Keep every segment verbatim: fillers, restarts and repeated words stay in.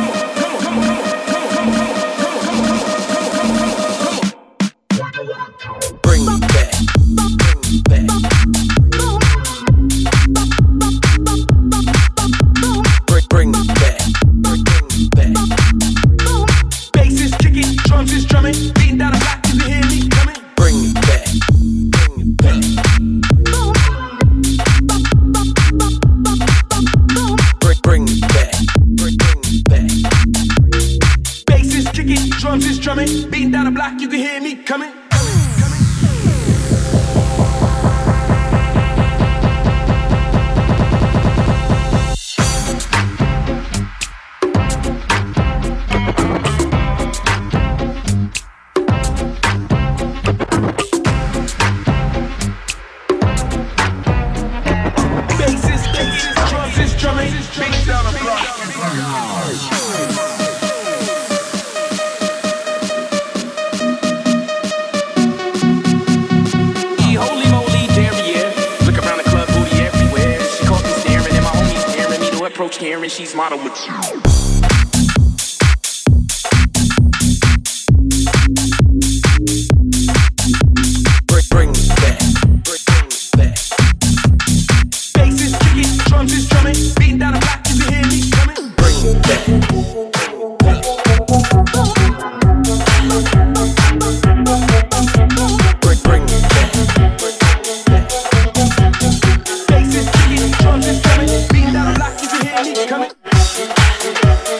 come on, come on, come on. coming. Karen, she's modeled with you. Bring, bring that, bring that. Bass is kicking, drums is drumming, beating down the block, you can hear me coming. Bring that. Bring, bring that. Bass is kicking, drums is drumming, beating down the block, you can hear me coming.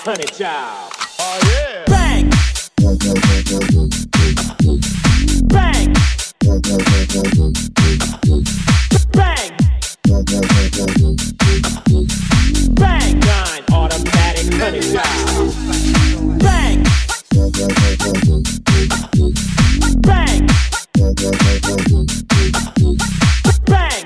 honey child. Oh yeah. Bang! Bang! Bang! Bang! Nine automatic honey child. Bang! Bang! Bang!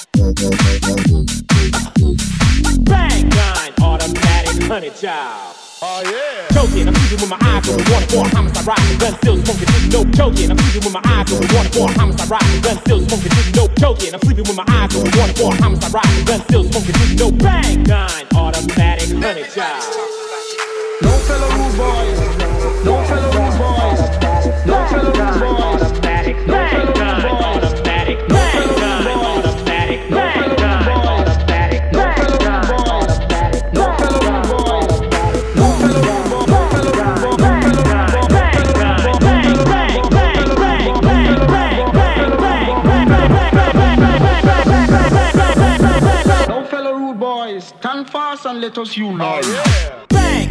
Bang! Nine automatic honey child. Oh yeah. Choking, I'm sleeping with my eyes open, water for a homicide riding, gun still smoking, didn't know. Choking, I'm sleeping with my eyes open, water for a homicide riding, gun still smoking, didn't know. Choking, I'm sleeping with my eyes open, water for a homicide riding, gun still smoking, didn't know. Bang! Nine automatic honey child. No fellow rude boys, no fellow rude boys, no fellow rude boys, Automatic, no bang! fellow rude Nine boys, automatic, no bang! fellow rude Nine boys, automatic, no bang! fellow rude Nine boys, automatic, no bang! fellow rude Nine boys, automatic, no fellow rude boys, no fellow rude boys, no fellow rude boys, no fellow rude boys, bang! Bang! Bang! Bang! Bang! Bang! Bang! Bang! no fellow rude boys, stand fast and let us unite. Oh yeah. Bang!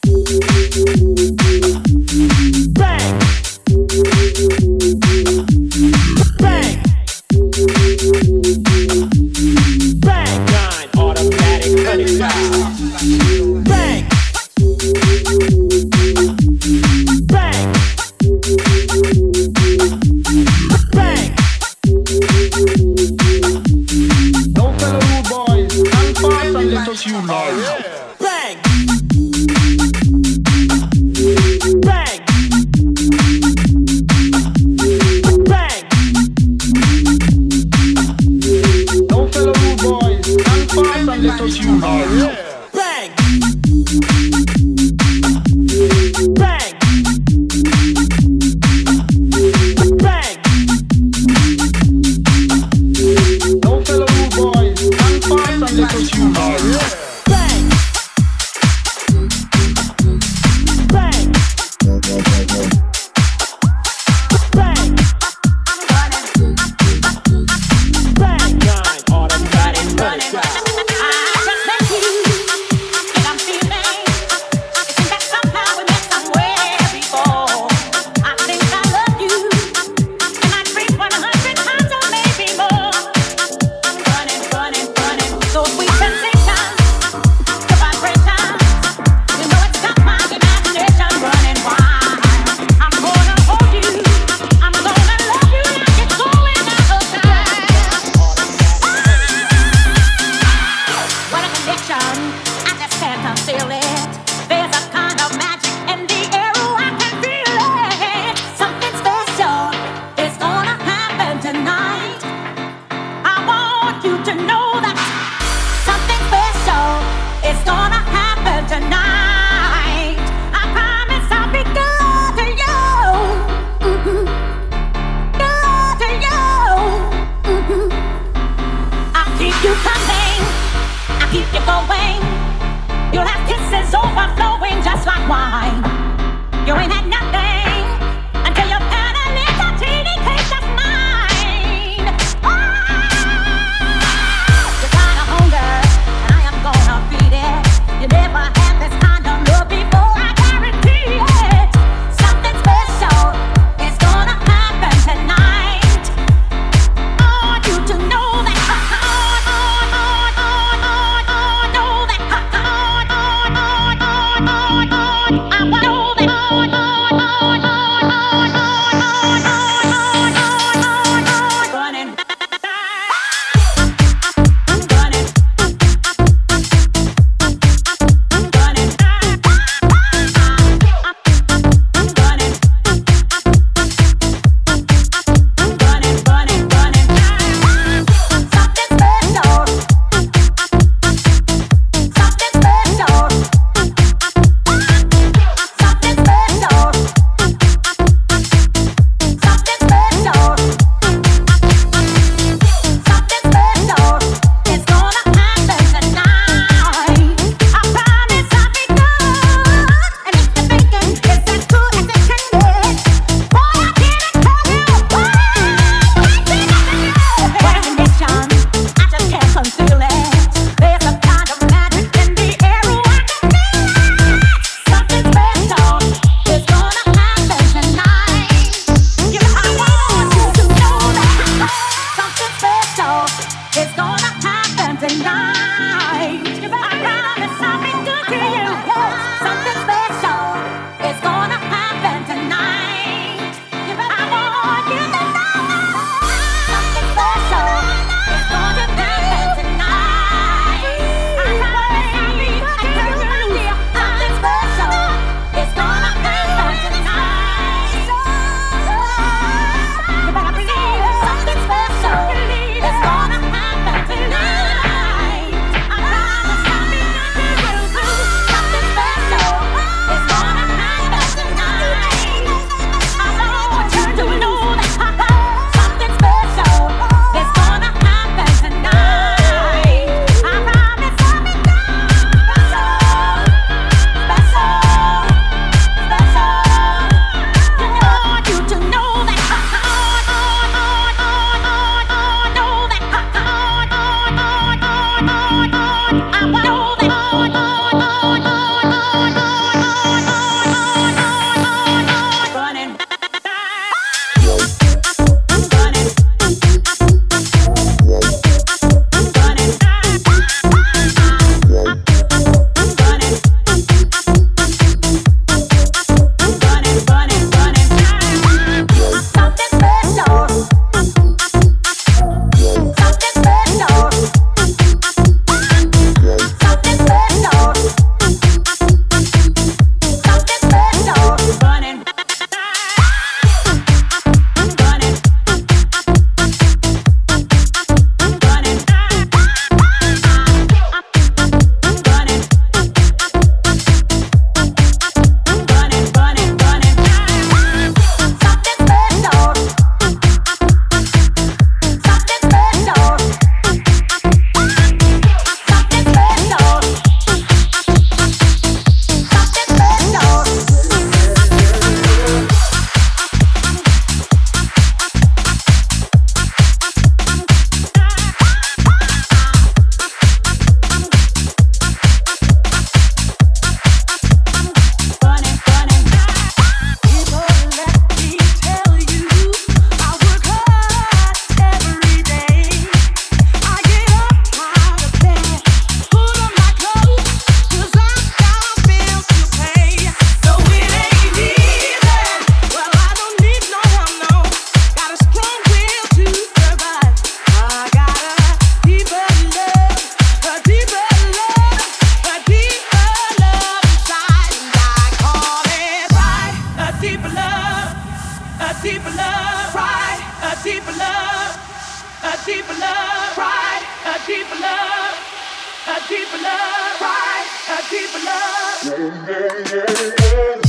Bang! Bang! Bang! Nine automatic honey child. Bang! Bang! Bang! No fellow rude boys, stand fast and let us unite. Yeah. Bang! deeper love, right? A deeper love, a deeper love, right? A deeper love, a deeper love, right? A deeper love.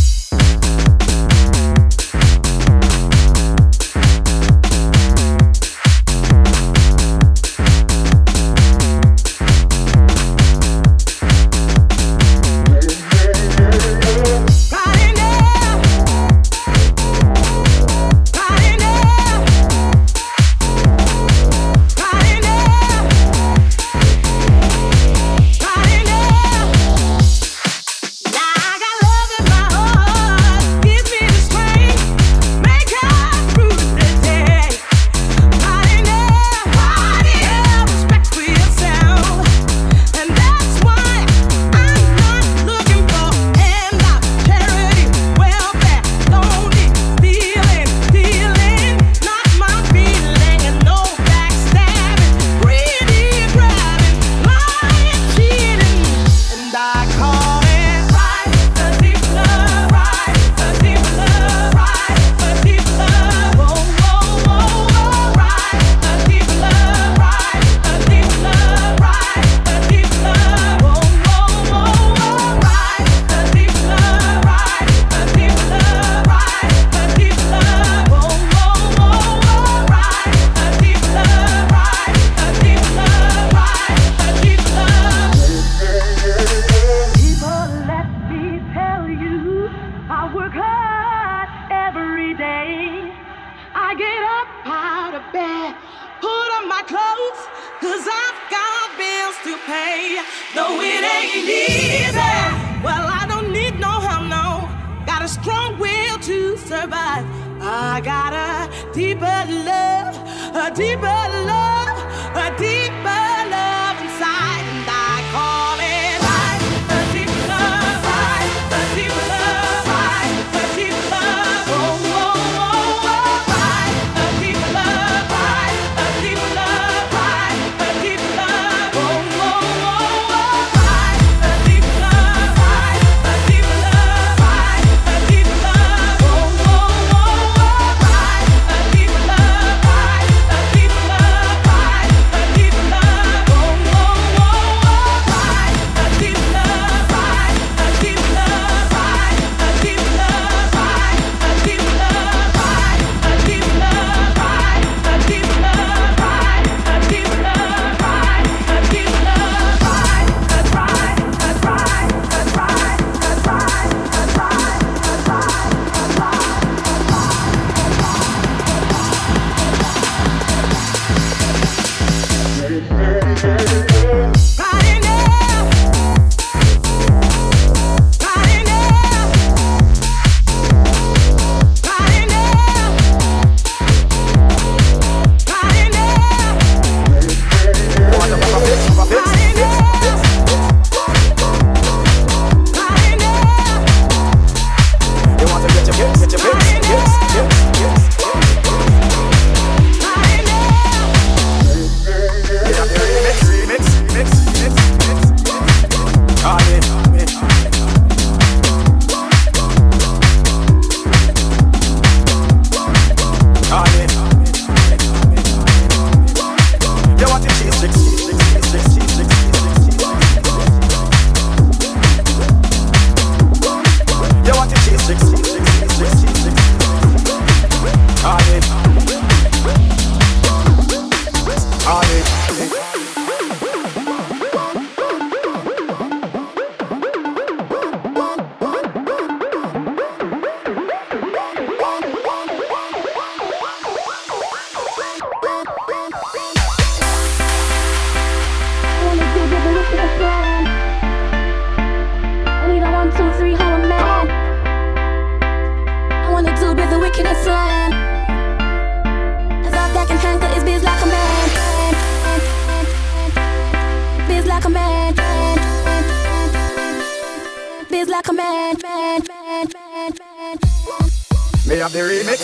Me have the remix.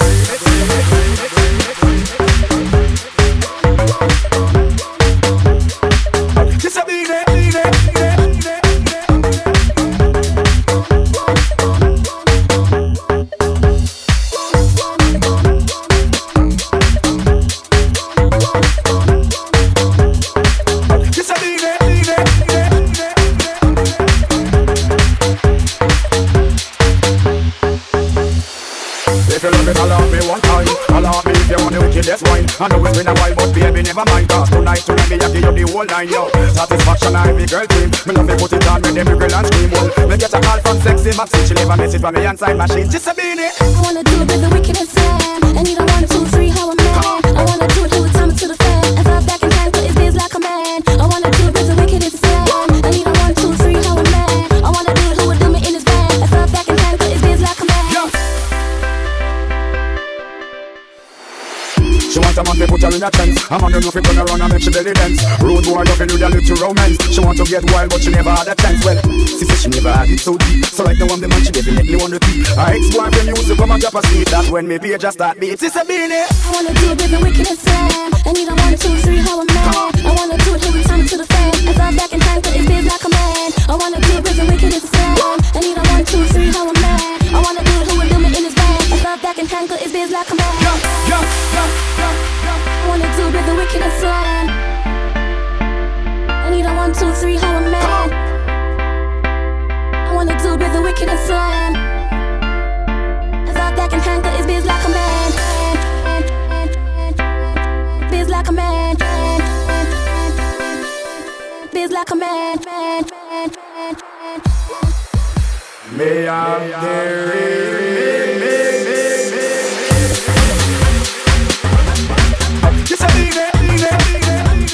Just a beat it, beat it, beat it. never mind. Cause tonight, tonight, me a give you the whole nine, yo. Satisfaction, I be girl team. Me love me put it on, me them girl and scream, well. Me get a call from sexy Maxine. She leave a message from me inside machine. She say, Beanie, I wanna do it with the wicked and slam. I need a one, two, three, how I'm mad. I wanna do it, do it, time it to the fan. And throw back and hand, put his biz like a man. I wanna do it with the wicked and slam. I need a one, two, three, how I'm mad. I wanna do it, who would do me in his van. And throw back and hand, put his biz like a man. yeah. She want a man to put her in a trance. A man don't know if it turn around and make she belly dance. Road boy loving with a little romance. She want to get wild but she never had a chance. Well, she said she never had it so deep. So like the one the man she definitely want to keep. Her ex-boyfriend used to come and drop a seat. That's when me page just start beat. She said, Beanie, I wanna do it with the wicked and slam. I need a one, two, three, how I'm mad. I wanna do it, who would time it to the fan. And throw back and hand, put his biz like a man. I wanna do it with the wicked and slam. I need a one, two, three, how I'm mad. I wanna do it, who would do me in his van. And throw back and hand, put his biz like a man. yeah, yeah, yeah, yeah, yeah. I wanna do it with the wicked and slam. I need a one, two, three, how I'm mad. I wanna do it with the wicked and slam. I thought that can handle his biz like a man. Biz like a man. Biz like a man. Me have the She said, Beanie, Beanie, Beanie.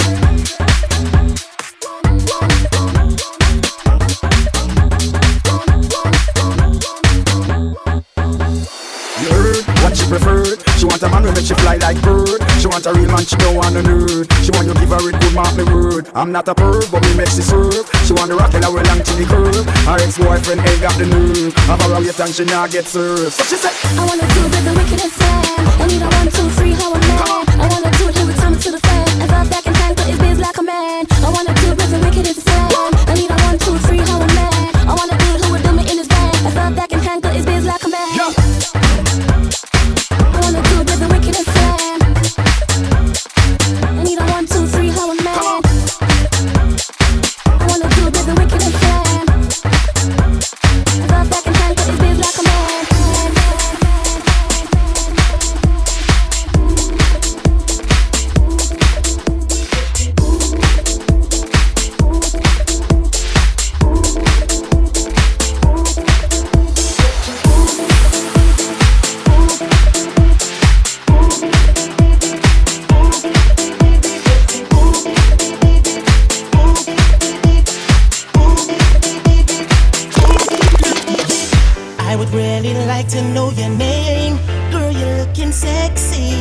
You heard what she preferred. She want a man who make she fly like bird. She want a real man, she don't want a nerd. She want you give her it good, mark me word. I'm not a perv, but we make she serve. She want the rock and I will long to the curve. Her ex-boyfriend ain't got the nerve. Have her wait and she not get served. So she said, I wanna do it with the wicked and slam. I need a one, two, three, how I'm mad. I wanna do it, who would time it to the fan. And throw back and hand, put his biz like a man. I wanna do it with the wicked and slam. I need a one, two, three, how I'm mad. I wanna do it, who would do me in his van. And throw back and hand, put his biz like a man. yeah. I wanna do it with the wicked and slam. I need a one, two, three, how I'm mad. I wanna do it with the wicked and slam. I throw back and hand, put his biz like a man. I would really like to know your name. Girl, you're looking sexy.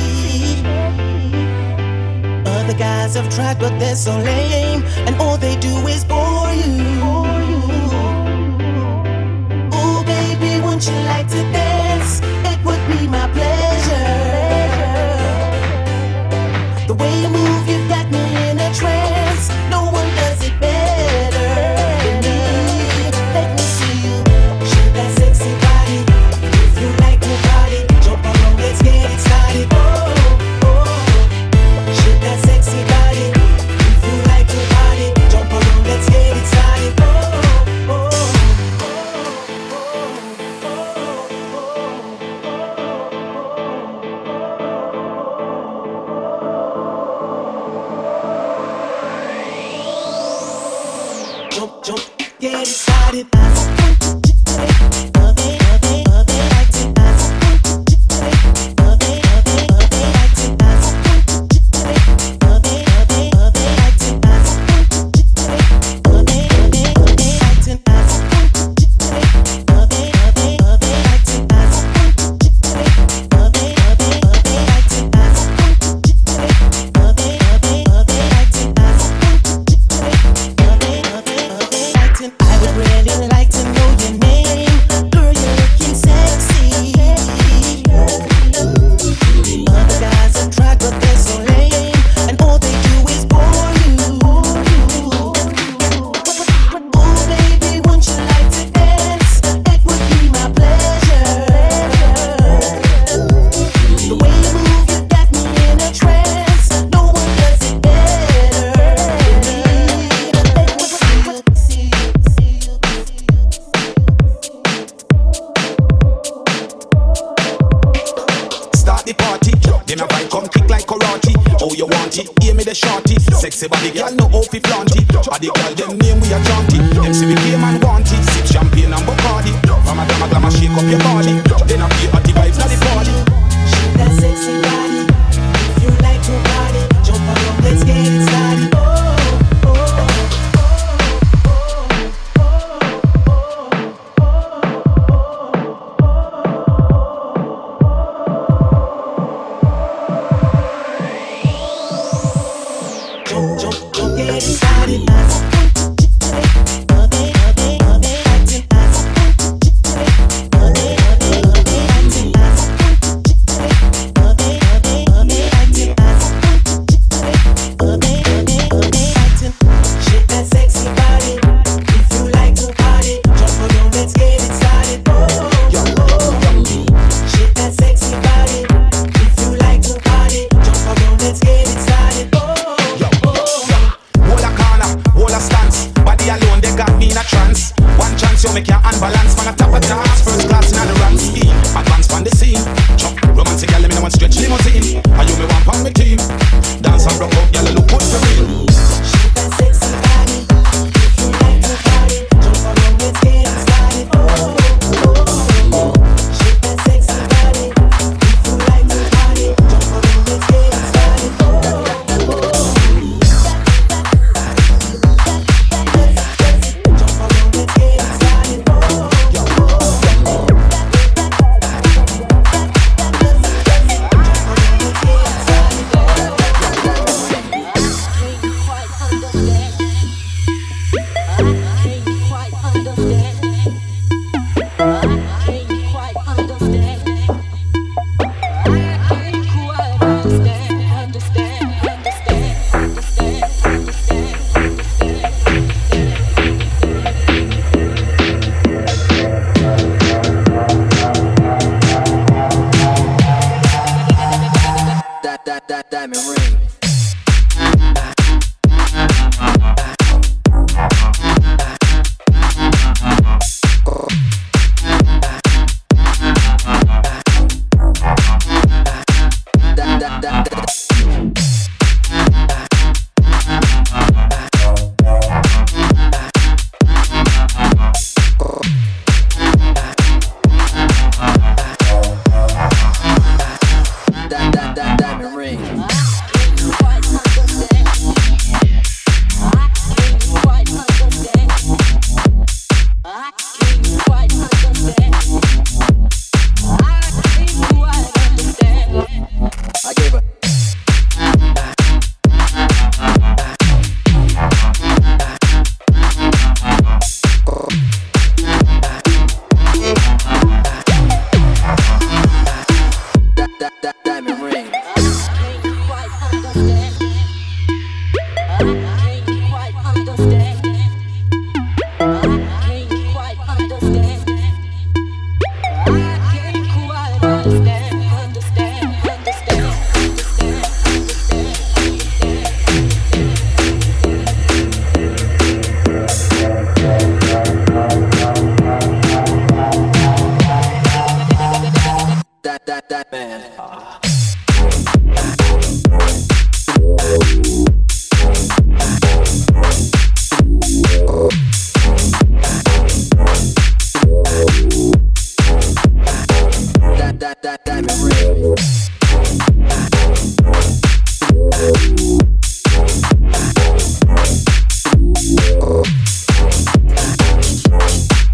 Other guys have tried, but they're so lame. And all they do is bore you. Oh, baby, won't you like to dance? It would be my pleasure. The way you move, you got me in a trance. No one does it better than me. Let me see you shake that sexy body. If you like to party, jump around, let's get it started. Oh, oh, shake that sexy body. If you like to party, jump around, let's get it started. Oh, oh, jump, jump, get it started. I would really like to know your name. Girl, you're looking sexy. Other guys have tried, but they're so lame. And all they do is bore you. Oh, baby, won't you like to dance? It would be my pleasure. The way you move, you got me in a trance. No one does it better than me. Let me see you, see you, see you. Start the party, then a vibe come kick like karate. how you want it. Hear me the shorty, sexy body girl, no how fi flaunt it. Body girl, them name we a chanty. Them see we came and want it. Sip champagne and Bacardi. From a glamour, glamour, shake up your body. Then I play at the vibes, not the party. Shake that sexy body. If you like to party, jump around, let's get it started. Oh, oh, oh. Jump, jump, jump, get it started.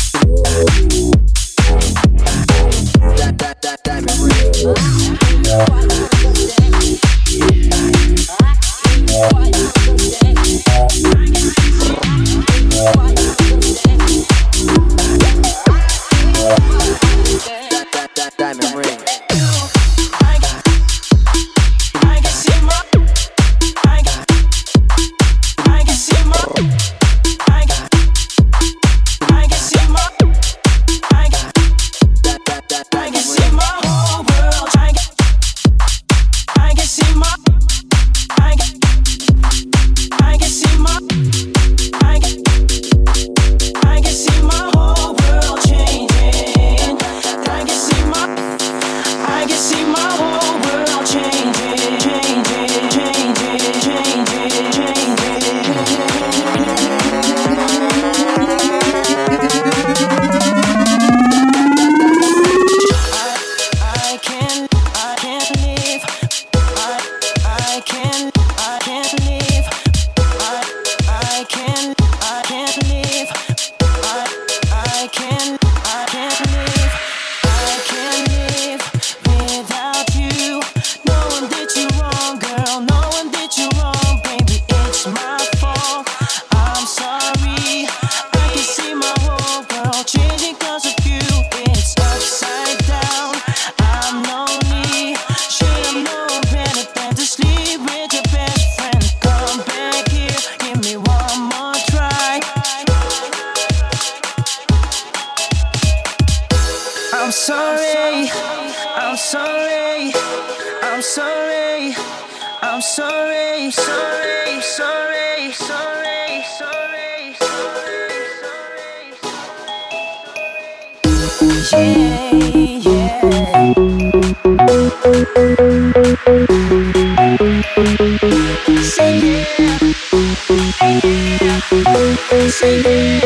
That, that diamond ring. I'm sorry, I'm sorry, sorry, sorry, sorry, sorry, sorry, sorry. Yeah, yeah. Say yeah, yeah. Say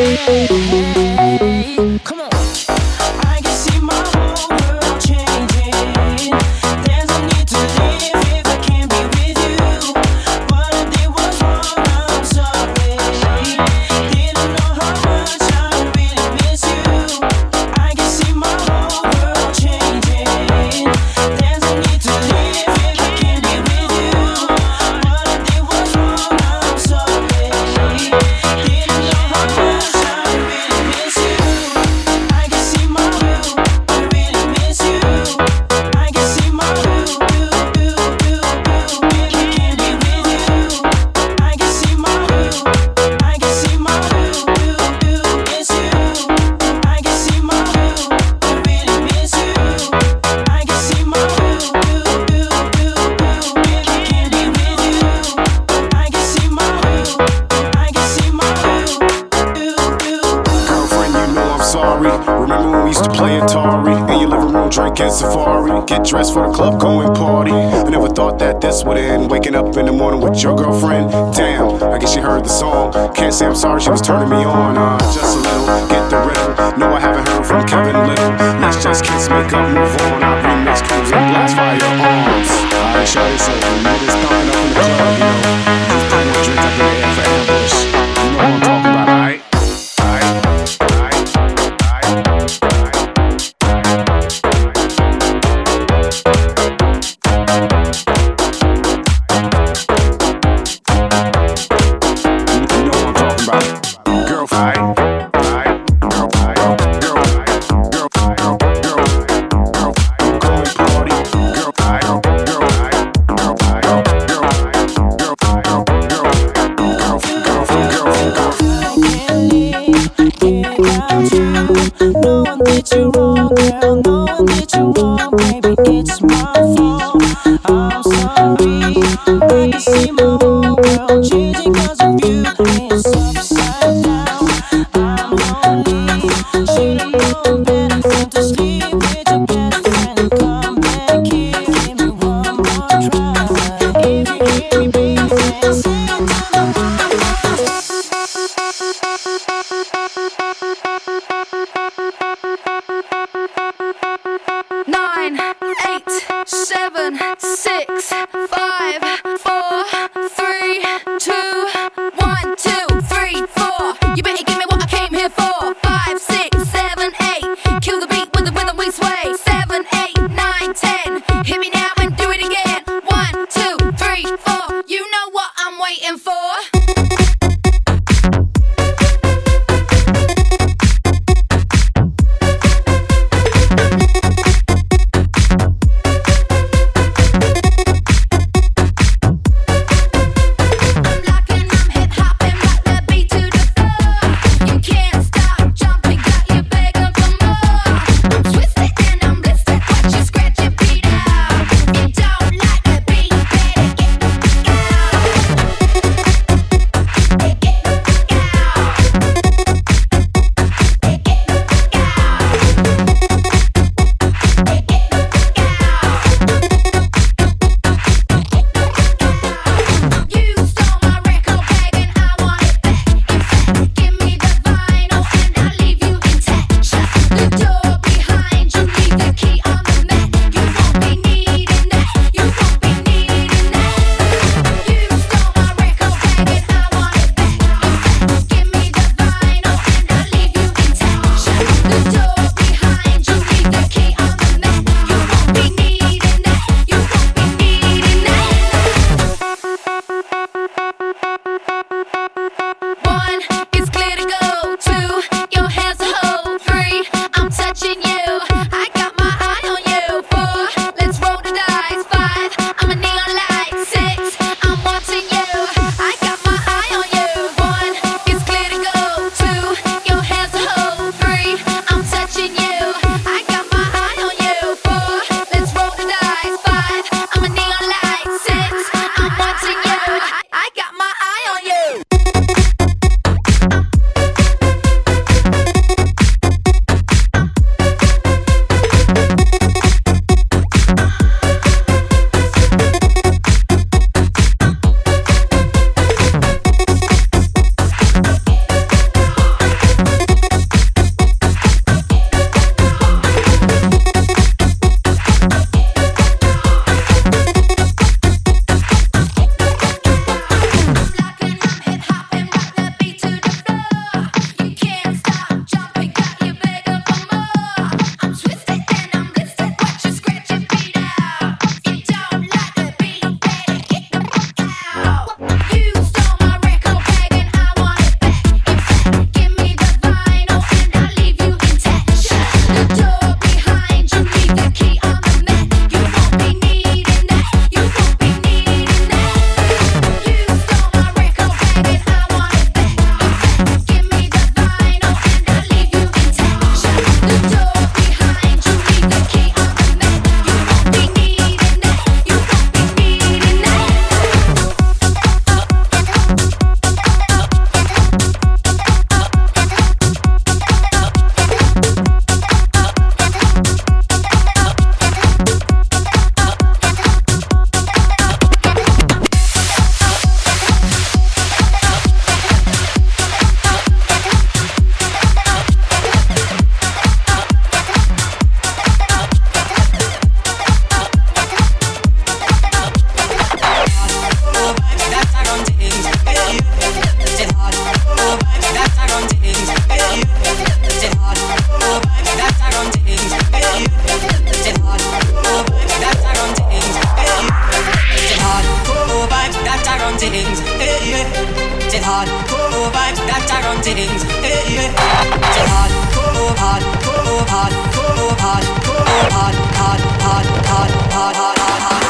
yeah. Come on. I can see my whole world changing. There's no need to live if I can't be with you. What I did was wrong, I'm sorry. Didn't know how much I really miss you. I can see my whole world changing. There's no need to live if I can't be with you. What I did was wrong, I'm sorry. Didn't know how much I really miss you. I can see my will, I really miss you. I can see my will, do, do, do, do. If I can't be with you. I can see my will, I can see my will, do, do, miss you. I can see my will, I really miss you. I can see my will, do, do, do, do. If I can't be with you. I can see my will, I can see my will, do, do, do. Girlfriend, you know I'm sorry. Remember when we used to play Atari in your living room, drinking Safari, get dressed for the club, going party. I never thought that this would end. Waking up in the morning with your girlfriend. Damn, I guess she heard the song. Can't say I'm sorry, she was turning me on. Uh, just a little, get the rhythm. No, I haven't heard from Kevin Little. Let's just kiss, make up, move on. I remix, cruise and blast fire arms. Alright, shawty, so when niggas thumping up in the club, you know, just throw one drink up in the air for ambush. You know what I'm talking about, alright? things. Hey, yeah. Say hard, go hard, go hard, go hard, go hard, hard, hard, hard, hard, hard, hard, hard.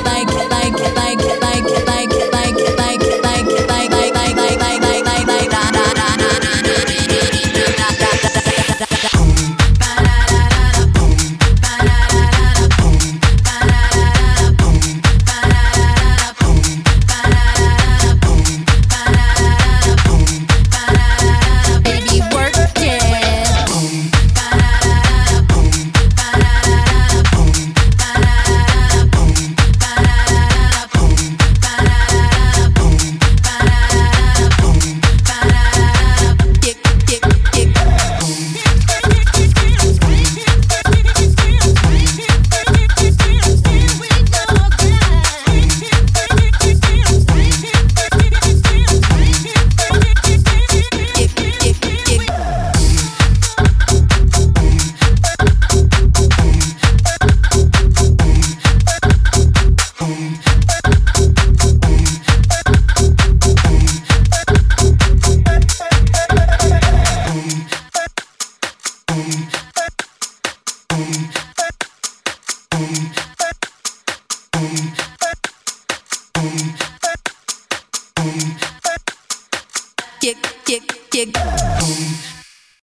like, like, like, like, like, like, like, like, like, like, like, like, like, like, Kick, kick, kick.